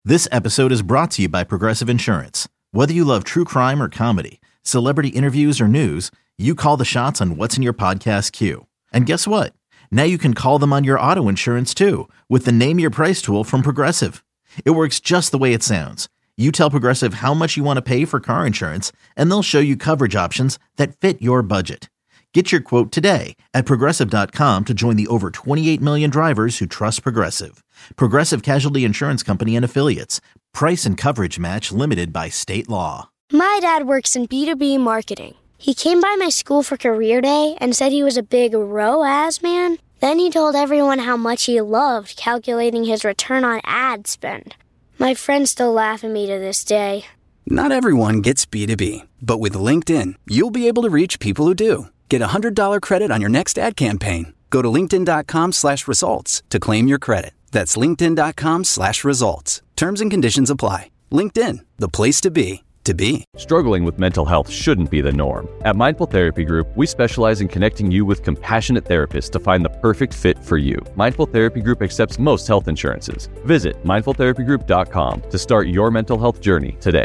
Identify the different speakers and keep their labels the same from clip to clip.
Speaker 1: This episode is brought to you by Progressive Insurance. Whether you love true crime or comedy, celebrity interviews or news, you call the shots on what's in your podcast queue. And guess what? Now you can call them on your auto insurance too with the Name Your Price tool from Progressive. It works just the way it sounds. You tell Progressive how much you want to pay for car insurance, and they'll show you coverage options that fit your budget. Get your quote today at Progressive.com to join the over 28 million drivers who trust Progressive. Progressive Casualty Insurance Company and Affiliates. Price and coverage match limited by state law.
Speaker 2: My dad works in B2B marketing. He came by my school for career day and said he was a big ROAS man. Then he told everyone how much he loved calculating his return on ad spend. My friends still laugh at me to this day.
Speaker 3: Not everyone gets B2B, but with LinkedIn, you'll be able to reach people who do. Get a $100 credit on your next ad campaign. Go to linkedin.com/results to claim your credit. That's linkedin.com/results. Terms and conditions apply. LinkedIn, the place to be, to be.
Speaker 4: Struggling with mental health shouldn't be the norm. At Mindful Therapy Group, we specialize in connecting you with compassionate therapists to find the perfect fit for you. Mindful Therapy Group accepts most health insurances. Visit mindfultherapygroup.com to start your mental health journey today.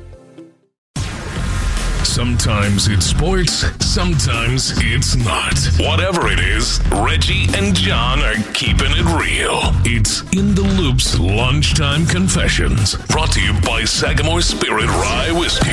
Speaker 5: Sometimes it's sports, sometimes it's not. Whatever it is, Reggie and John are keeping it real. It's In the Loop's Lunchtime Confessions, brought to you by Sagamore Spirit Rye Whiskey.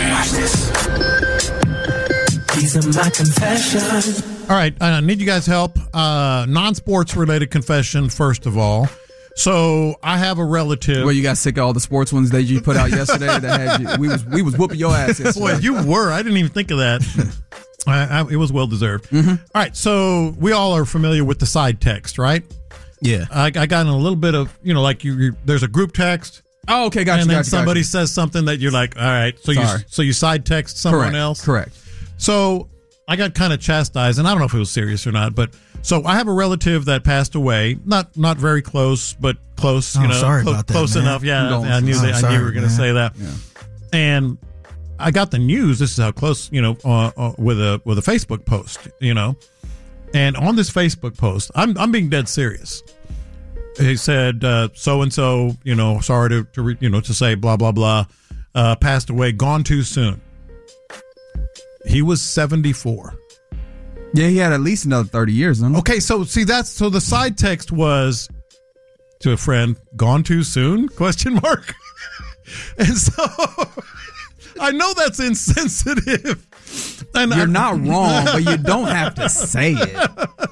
Speaker 6: These are my confessions.
Speaker 7: All right, I need you guys' help. Non-sports related confession, first of all. So I have a relative.
Speaker 8: Well, you got sick of all the sports ones that you put out yesterday. That had you, we was whooping your ass yesterday.
Speaker 7: Boy, you were. I didn't even think of that. It was well deserved. Mm-hmm. All right, so we all are familiar with the side text, right?
Speaker 9: Yeah.
Speaker 7: I got in a little bit of, like there's a group text.
Speaker 8: Oh, okay, gotcha.
Speaker 7: And then somebody says something that you're like, all right, so you side text someone else.
Speaker 8: Correct.
Speaker 7: So I got kind of chastised, and I don't know if it was serious or not, but so I have a relative that passed away, not very close, but close.
Speaker 9: Sorry about that,
Speaker 7: close
Speaker 9: man.
Speaker 7: enough. Yeah, I knew you were going to say that.
Speaker 8: Yeah.
Speaker 7: And I got the news. This is how close, with a Facebook post, and on this Facebook post, I'm being dead serious. He said, so and so, sorry to say blah blah blah, passed away, gone too soon. He was 74.
Speaker 8: Yeah, he had at least another 30 years.
Speaker 7: Okay, so see so the side text was to a friend, gone too soon? ? And so I know that's insensitive. And
Speaker 8: you're not wrong, but you don't have to say it.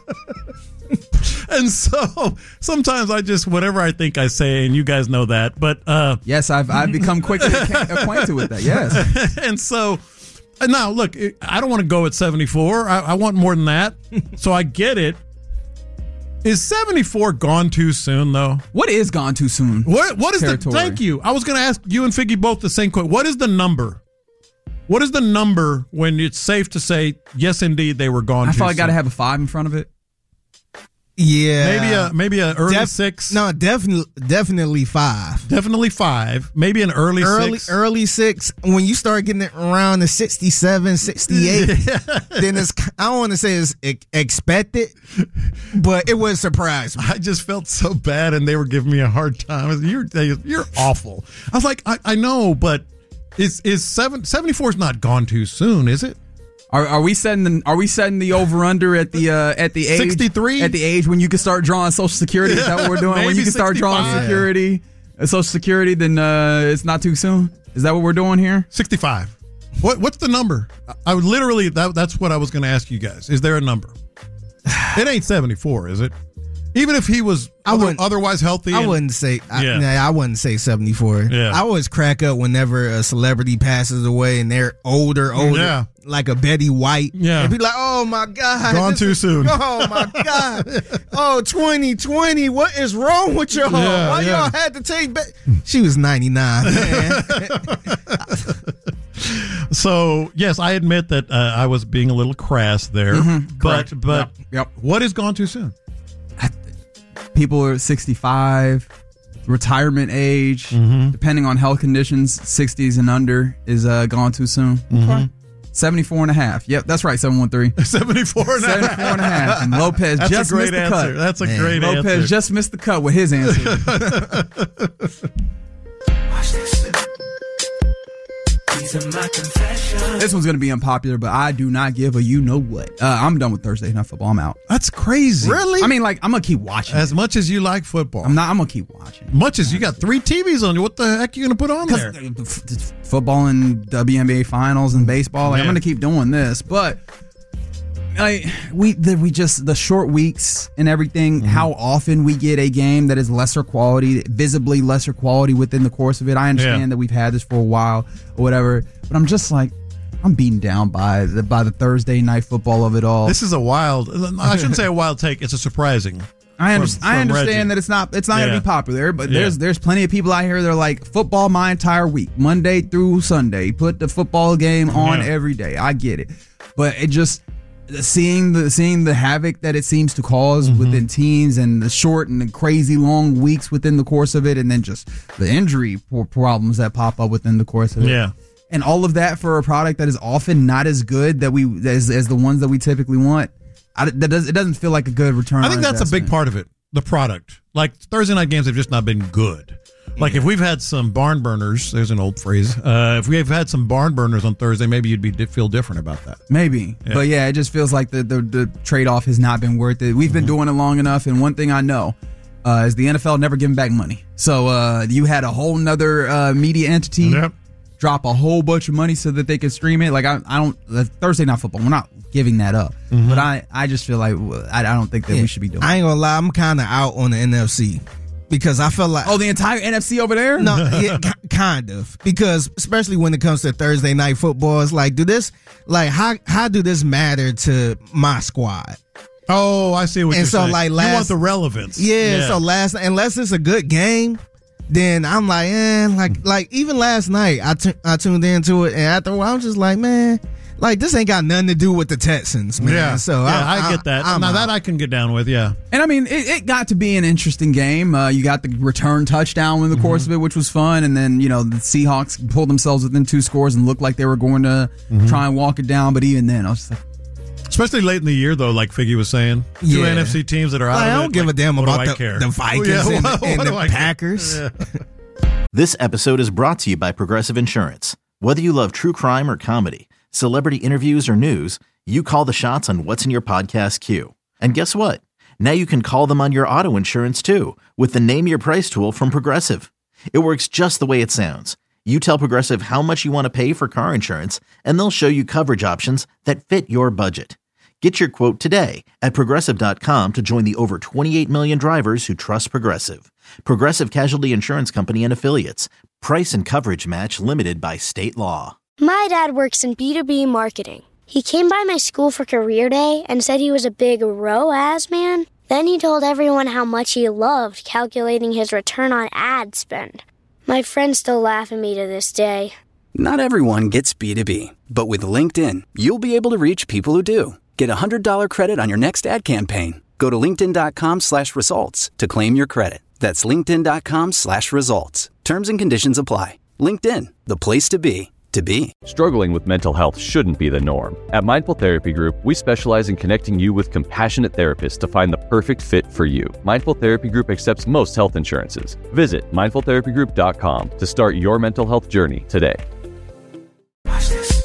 Speaker 7: And so sometimes I just, whatever I think I say, and you guys know that. But
Speaker 8: yes, I've become quickly acquainted with that. Yes.
Speaker 7: And so now, look, I don't want to go at 74. I want more than that. So I get it. Is 74 gone too soon, though?
Speaker 8: What is gone too soon?
Speaker 7: What is thank you. I was going to ask you and Figgy both the same question. What is the number? What is the number when it's safe to say, yes, indeed, they were gone too soon?
Speaker 8: I probably got to have a 5 in front of it.
Speaker 9: Yeah.
Speaker 7: Maybe a early 6.
Speaker 9: No, definitely 5.
Speaker 7: Definitely 5. Maybe an early 6.
Speaker 9: Early 6. When you start getting it around the 67, 68, then I don't want to say it's expected, but it would surprise me.
Speaker 7: I just felt so bad, and they were giving me a hard time. You're awful. I was like, I know, but is 74 is not gone too soon, is it?
Speaker 8: Are we setting the over under at the age
Speaker 7: 63?
Speaker 8: At the age when you can start drawing Social Security? Is that what we're doing? When you can start drawing Social Security, then it's not too soon. Is that what we're doing here?
Speaker 7: 65. What's the number? I would literally that's what I was going to ask you guys. Is there a number? It ain't 74, is it? Even if he was otherwise healthy.
Speaker 9: I wouldn't say 74.
Speaker 7: Yeah.
Speaker 9: I always crack up whenever a celebrity passes away and they're older,
Speaker 7: yeah,
Speaker 9: like a Betty White.
Speaker 7: Yeah.
Speaker 9: And be like, oh my God.
Speaker 7: Gone too soon.
Speaker 9: Oh my God. Oh, 2020. What is wrong with y'all?
Speaker 7: Yeah,
Speaker 9: Why y'all had to take back? She was 99, man.
Speaker 7: So, yes, I admit that I was being a little crass there.
Speaker 8: Mm-hmm.
Speaker 7: But
Speaker 8: yep.
Speaker 7: What is gone too soon?
Speaker 8: People are 65, retirement age, depending on health conditions, 60s and under is gone too soon.
Speaker 7: Mm-hmm.
Speaker 8: 74 and a half. Yep, that's right, 713.
Speaker 7: 74 and a half.
Speaker 8: 74 and a half. And Lopez just missed the cut.
Speaker 7: That's a great answer.
Speaker 8: Lopez just missed the cut with his answer.
Speaker 6: These are my confessions.
Speaker 8: This one's going to be unpopular, but I do not give a you-know-what. I'm done with Thursday Night Football. I'm out.
Speaker 7: That's crazy.
Speaker 9: Really?
Speaker 8: I mean, like, I'm going to keep watching.
Speaker 7: As much as you like football.
Speaker 8: I'm going to keep watching.
Speaker 7: Much as you got 3 TVs on you, what the heck are you going to put on there?
Speaker 8: Football and WNBA finals and baseball. Like, I'm going to keep doing this, but we just the short weeks and everything. How often we get a game that is lesser quality, visibly lesser quality within the course of it. I understand that we've had this for a while or whatever, but I'm just like, I'm beaten down by the Thursday Night Football of it all.
Speaker 7: This is a wild. I shouldn't say a wild take. It's a surprising.
Speaker 8: I understand that it's not going to be popular, but there's plenty of people out here that are like, football my entire week, Monday through Sunday. Put the football game on every day. I get it, but it just seeing the havoc that it seems to cause within teams and the short and the crazy long weeks within the course of it, and then just the injury problems that pop up within the course of it.
Speaker 7: Yeah.
Speaker 8: And all of that for a product that is often not as good as the ones that we typically want. It doesn't feel like a good return.
Speaker 7: I think that's a big part of it. The product, like Thursday night games, have just not been good. Like if we've had some barn burners, there's an old phrase. If we have had some barn burners on Thursday, maybe you'd feel different about that.
Speaker 8: Maybe, but it just feels like the trade off has not been worth it. We've been doing it long enough, and one thing I know is the NFL never giving back money. So you had a whole nother media entity drop a whole bunch of money so that they could stream it. Like I don't Thursday Night Football, we're not giving that up. But I just feel like I don't think that we should be doing.
Speaker 9: I ain't gonna lie, I'm kind of out on the NFC. Because I feel like...
Speaker 8: Oh, the entire NFC over there?
Speaker 9: No, kind of. Because especially when it comes to Thursday Night Football, it's like, how do this matter to my squad?
Speaker 7: Oh, I see what you're saying. Like you want the relevance.
Speaker 9: Yeah, so unless it's a good game, then I'm like, like even last night, I tuned into it, and after a while, I'm just like, man... Like, this ain't got nothing to do with the Texans, man.
Speaker 7: Yeah,
Speaker 9: so
Speaker 7: I get that. That I can get down with, yeah.
Speaker 8: And, I mean, it got to be an interesting game. You got the return touchdown in the course of it, which was fun. And then, the Seahawks pulled themselves within 2 scores and looked like they were going to try and walk it down. But even then, I was just like...
Speaker 7: Especially late in the year, though, like Figgy was saying. 2 NFC teams that are out of it.
Speaker 9: I don't give a damn about the Vikings and the Packers.
Speaker 1: Yeah. This episode is brought to you by Progressive Insurance. Whether you love true crime or comedy, celebrity interviews or news, you call the shots on what's in your podcast queue. And guess what? Now you can call them on your auto insurance too with the Name Your Price tool from Progressive. It works just the way it sounds. You tell Progressive how much you want to pay for car insurance, and they'll show you coverage options that fit your budget. Get your quote today at Progressive.com to join the over 28 million drivers who trust Progressive. Progressive Casualty Insurance Company and Affiliates. Price and coverage match limited by state law.
Speaker 2: My dad works in B2B marketing. He came by my school for career day and said he was a big ROAS man. Then he told everyone how much he loved calculating his return on ad spend. My friends still laugh at me to this day.
Speaker 3: Not everyone gets B2B, but with LinkedIn, you'll be able to reach people who do. Get a $100 credit on your next ad campaign. Go to linkedin.com/results to claim your credit. That's linkedin.com/results. Terms and conditions apply. LinkedIn, the place to be.
Speaker 4: Struggling with mental health shouldn't be the norm. At Mindful Therapy Group, we specialize in connecting you with compassionate therapists to find the perfect fit for you. Mindful Therapy Group accepts most health insurances. Visit mindfultherapygroup.com to start your mental health journey today.
Speaker 6: Watch this.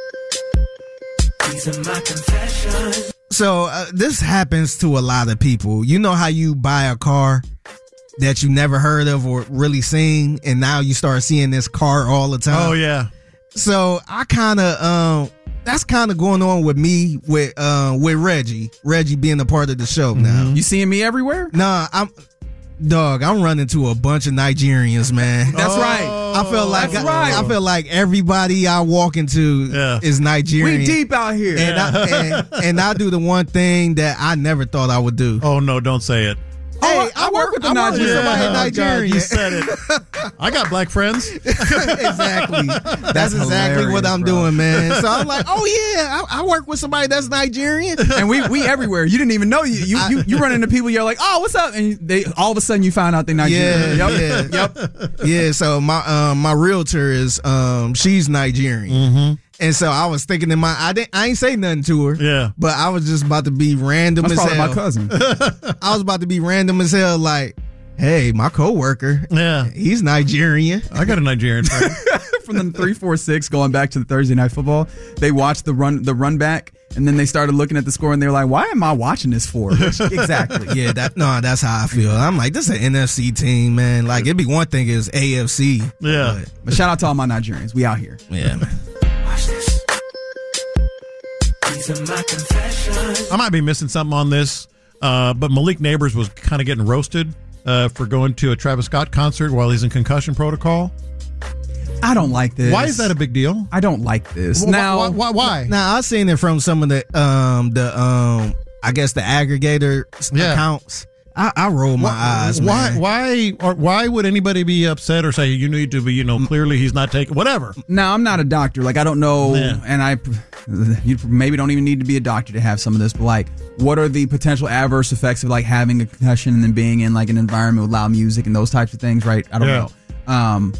Speaker 6: These are my confessions.
Speaker 9: So this happens to a lot of people. You know how you buy a car that you never heard of or really seen, and now you start seeing this car all the time?
Speaker 7: Oh, yeah.
Speaker 9: So I kind of that's kind of going on with me with Reggie being a part of the show now.
Speaker 8: You seeing me everywhere?
Speaker 9: Nah, I'm running to a bunch of Nigerians, man.
Speaker 8: That's right.
Speaker 9: I feel like everybody I walk into is Nigerian.
Speaker 8: We deep out here.
Speaker 9: And I do the one thing that I never thought I would do.
Speaker 7: Oh no, don't say it.
Speaker 9: Hey, I work with the Nigerian.
Speaker 7: God, you said it. I got black friends.
Speaker 9: Exactly. That's exactly what I'm doing, man. So I'm like, oh yeah, I work with somebody that's Nigerian,
Speaker 8: and we everywhere. You didn't even know you run into people. You're like, oh, what's up? And they all of a sudden you find out they're Nigerian.
Speaker 9: Yeah. So my realtor is she's Nigerian. And so I was thinking I ain't say nothing to her.
Speaker 7: Yeah.
Speaker 9: But I was just about to be random as hell.
Speaker 8: That's probably my cousin.
Speaker 9: I was about to be random as hell, like, Hey, my coworker.
Speaker 7: Yeah.
Speaker 9: He's Nigerian.
Speaker 7: I got a Nigerian friend.
Speaker 8: From the 3-4-6 going back to the Thursday Night Football, they watched the run back, and then they started looking at the score, and they were like, "Why am I watching this for?" Exactly.
Speaker 9: Yeah, that's how I feel. I'm like, this is an NFC team, man. Like, it'd be one thing is AFC.
Speaker 7: Yeah.
Speaker 8: But shout out to all my Nigerians. We out here.
Speaker 9: Yeah, man.
Speaker 6: Watch this. These are my confessions.
Speaker 7: I might be missing something on this, but Malik Neighbors was kind of getting roasted for going to a Travis Scott concert while he's in concussion protocol.
Speaker 8: I don't like this.
Speaker 7: Why is that a big deal?
Speaker 8: I don't like this.
Speaker 7: Why?
Speaker 9: Now, I've seen it from some of the I guess the aggregator accounts. I roll my eyes, man.
Speaker 7: Why would anybody be upset or say you need to be, clearly he's not taking whatever?
Speaker 8: Now, I'm not a doctor. Like, I don't know, and you maybe don't even need to be a doctor to have some of this, but like, what are the potential adverse effects of like having a concussion and then being in like an environment with loud music and those types of things, right? I don't know. I'm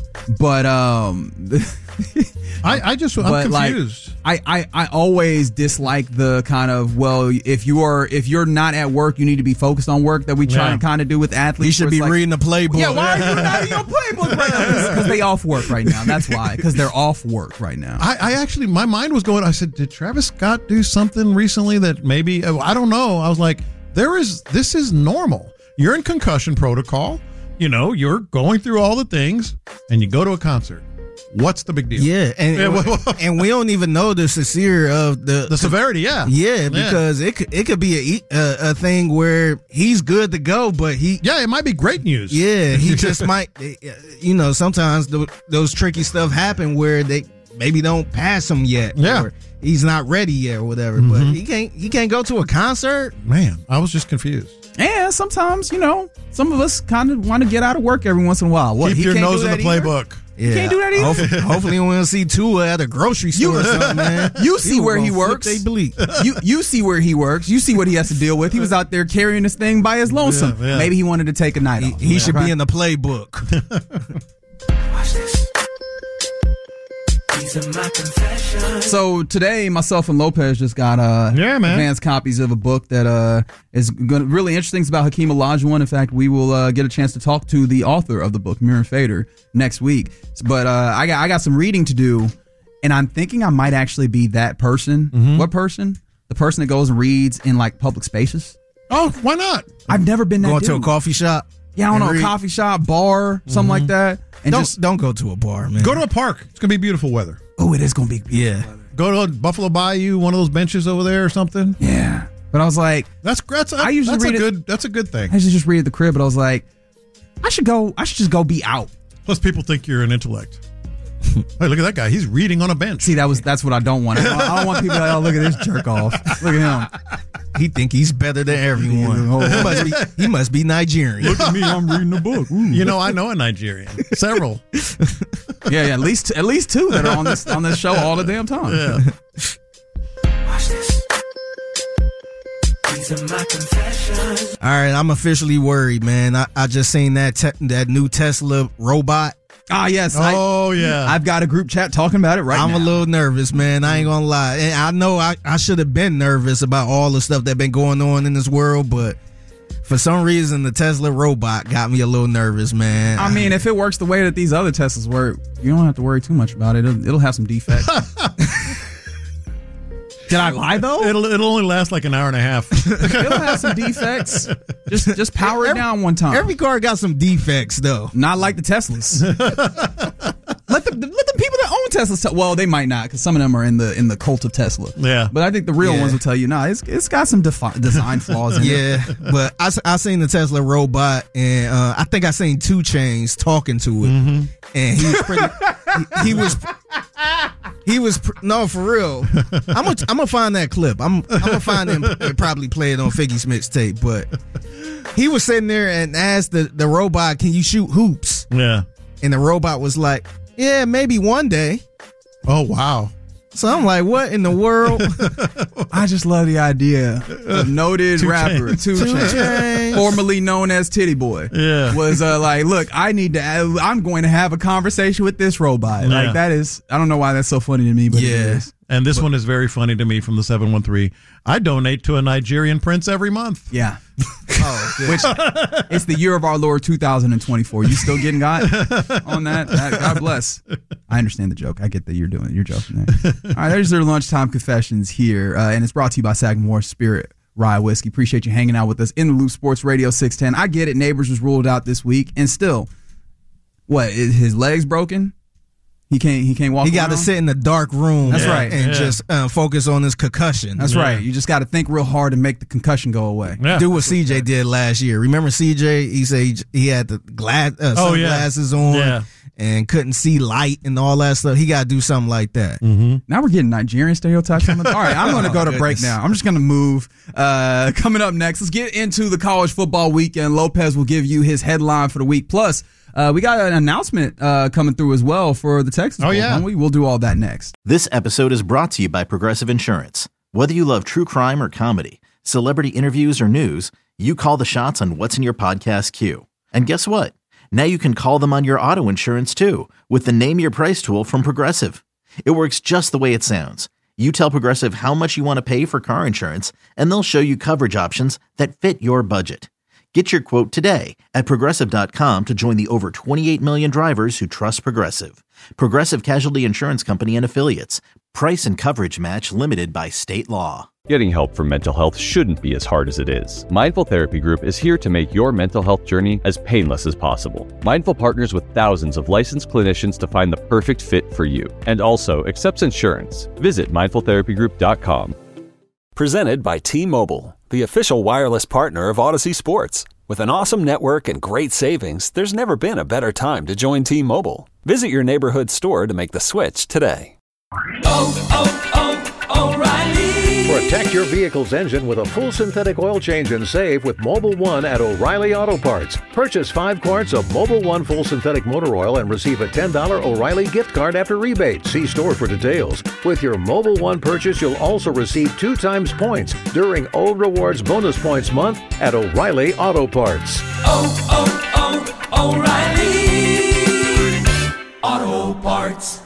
Speaker 8: confused. Like, I always dislike the kind of, well, if you're not at work, you need to be focused on work that we try to kind of do with athletes.
Speaker 9: You should be reading the playbook.
Speaker 8: Yeah, why are you not in your playbook right now? Because they off work right now. That's why. Because they're off work right now.
Speaker 7: I actually, my mind was going, I said, did Travis Scott do something recently that maybe, I don't know. I was like, this is normal. You're in concussion protocol. You're going through all the things, and you go to a concert. What's the big deal?
Speaker 9: Yeah, and we don't even know the severity of the
Speaker 7: severity. Yeah,
Speaker 9: because it could be a thing where he's good to go, but
Speaker 7: it might be great news.
Speaker 9: Yeah, he just might. Sometimes those tricky stuff happen where they maybe don't pass him yet.
Speaker 7: Yeah.
Speaker 9: Or he's not ready yet or whatever. But he can't go to a concert.
Speaker 7: Man, I was just confused.
Speaker 8: And sometimes, some of us kind of want to get out of work every once in a while.
Speaker 7: Keep your nose in the playbook.
Speaker 8: You can't do that either.
Speaker 9: Hopefully we'll see Tua at a grocery store or something, man.
Speaker 8: You see where he works. You see where he works. You see what he has to deal with. He was out there carrying this thing by his lonesome.
Speaker 7: Yeah.
Speaker 8: Maybe he wanted to take a night off.
Speaker 9: He should be in the playbook.
Speaker 6: Watch this. These are my confessions.
Speaker 8: So today, myself and Lopez just got advanced copies of a book that is really interesting. It's about Hakeem Olajuwon. In fact, we will get a chance to talk to the author of the book, Miran Fader, next week. But I got some reading to do, and I'm thinking I might actually be that person. Mm-hmm. What person? The person that goes and reads in like public spaces.
Speaker 7: Oh, why not?
Speaker 8: I've never been that
Speaker 9: Going
Speaker 8: dude.
Speaker 9: to a coffee shop.
Speaker 8: Yeah, I don't know, a coffee shop, bar, something like that. And
Speaker 9: don't go to a bar, man.
Speaker 7: Go to a park. It's gonna be beautiful weather.
Speaker 8: Oh, it is gonna be beautiful weather.
Speaker 7: Go to Buffalo Bayou, one of those benches over there or something.
Speaker 8: Yeah, but I was like,
Speaker 7: that's a good thing.
Speaker 8: I used to just read at the crib, but I was like, I should just go be out.
Speaker 7: Plus, people think you're an intellect. Hey, look at that guy. He's reading on a bench.
Speaker 8: See, that's what I don't want. I don't want people to, oh, look at this jerk off. Look at him.
Speaker 9: He think he's better than everyone. He must be Nigerian.
Speaker 8: Look at me, I'm reading the book.
Speaker 7: Ooh. I know a Nigerian. Several.
Speaker 8: Yeah, at least two that are on this show all the damn time.
Speaker 7: Yeah.
Speaker 6: Watch this. These are my confessions.
Speaker 9: All right, I'm officially worried, man. I just seen that new Tesla robot.
Speaker 8: Ah, yes.
Speaker 7: Yeah.
Speaker 8: I've got a group chat talking about it right now.
Speaker 9: I'm a little nervous, man. I ain't gonna lie. And I know I should have been nervous about all the stuff that been going on in this world, but for some reason, the Tesla robot got me a little nervous, man.
Speaker 8: I mean, if it works the way that these other Teslas work, you don't have to worry too much about it. It'll have some defects. Did I lie though?
Speaker 7: It'll only last like an hour and a half.
Speaker 8: It'll have some defects. Just power it down one time.
Speaker 9: Every car got some defects though.
Speaker 8: Not like the Teslas. Let the people that own Teslas well, they might not, because some of them are in the cult of Tesla.
Speaker 7: Yeah.
Speaker 8: But I think the real ones will tell you, it's got some design flaws in it.
Speaker 9: Yeah. But I seen the Tesla robot, and I think I seen 2 Chainz talking to it, and he was pretty. No, for real. I'm gonna find that clip. I'm gonna find him and probably play it on Figgy Smith's tape. But he was sitting there and asked the robot, "Can you shoot hoops?"
Speaker 7: Yeah.
Speaker 9: And the robot was like, "Yeah, maybe one day."
Speaker 7: Oh wow.
Speaker 9: So I'm like, what in the world?
Speaker 8: I just love the idea of noted rapper 2 Chainz, formerly known as Titty Boy, was like, look, I'm going to have a conversation with this robot. Like, that is, I don't know why that's so funny to me, but it is.
Speaker 7: And this one is very funny to me from the 713. I donate to a Nigerian prince every month.
Speaker 8: Yeah. Which it's the year of our Lord 2024. You still getting God on that? God bless. I understand the joke. I get that you're joking there. All right, there's their lunchtime confessions here, and it's brought to you by Sagamore Spirit Rye Whiskey. Appreciate you hanging out with us in the Loop Sports Radio 610. I get it. Neighbors was ruled out this week, and still, what? Is his legs broken? He can't walk.
Speaker 9: He got to sit in the dark room.
Speaker 8: That's right,
Speaker 9: and just focus on his concussion.
Speaker 8: That's right. You just got to think real hard and make the concussion go away.
Speaker 7: Yeah.
Speaker 9: Do what CJ did last year. Remember CJ? He said he had the sunglasses on and couldn't see light and all that stuff. He got to do something like that.
Speaker 7: Mm-hmm.
Speaker 8: Now we're getting Nigerian stereotypes. All right, I'm going to go to break now. I'm just going to move. Coming up next, let's get into the college football weekend. Lopez will give you his headline for the week. Plus, we got an announcement coming through as well for the Texas Bowl.
Speaker 7: Yeah.
Speaker 8: We'll do all that next.
Speaker 1: This episode is brought to you by Progressive Insurance. Whether you love true crime or comedy, celebrity interviews or news, you call the shots on what's in your podcast queue. And guess what? Now you can call them on your auto insurance too with the Name Your Price tool from Progressive. It works just the way it sounds. You tell Progressive how much you want to pay for car insurance, and they'll show you coverage options that fit your budget. Get your quote today at Progressive.com to join the over 28 million drivers who trust Progressive. Progressive Casualty Insurance Company and Affiliates. Price and coverage match limited by state law.
Speaker 4: Getting help for mental health shouldn't be as hard as it is. Mindful Therapy Group is here to make your mental health journey as painless as possible. Mindful partners with thousands of licensed clinicians to find the perfect fit for you, and also accepts insurance. Visit mindfultherapygroup.com.
Speaker 10: Presented by T-Mobile, the official wireless partner of Odyssey Sports. With an awesome network and great savings, there's never been a better time to join T-Mobile. Visit your neighborhood store to make the switch today.
Speaker 11: O'Reilly. Protect your vehicle's engine with a full synthetic oil change and save with Mobil 1 at O'Reilly Auto Parts. Purchase 5 quarts of Mobil 1 full synthetic motor oil and receive a $10 O'Reilly gift card after rebate. See store for details. With your Mobil 1 purchase, you'll also receive 2 times points during O Rewards Bonus Points Month at O'Reilly Auto Parts.
Speaker 6: O'Reilly Auto Parts.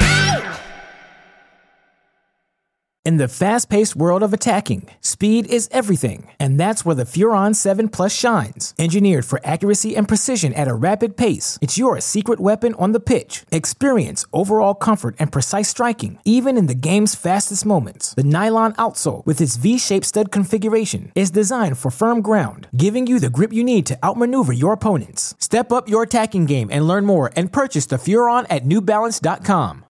Speaker 12: In the fast-paced world of attacking, speed is everything, and that's where the Furon 7 Plus shines. Engineered for accuracy and precision at a rapid pace, it's your secret weapon on the pitch. Experience overall comfort and precise striking, even in the game's fastest moments. The nylon outsole, with its V-shaped stud configuration, is designed for firm ground, giving you the grip you need to outmaneuver your opponents. Step up your attacking game and learn more and purchase the Furon at NewBalance.com.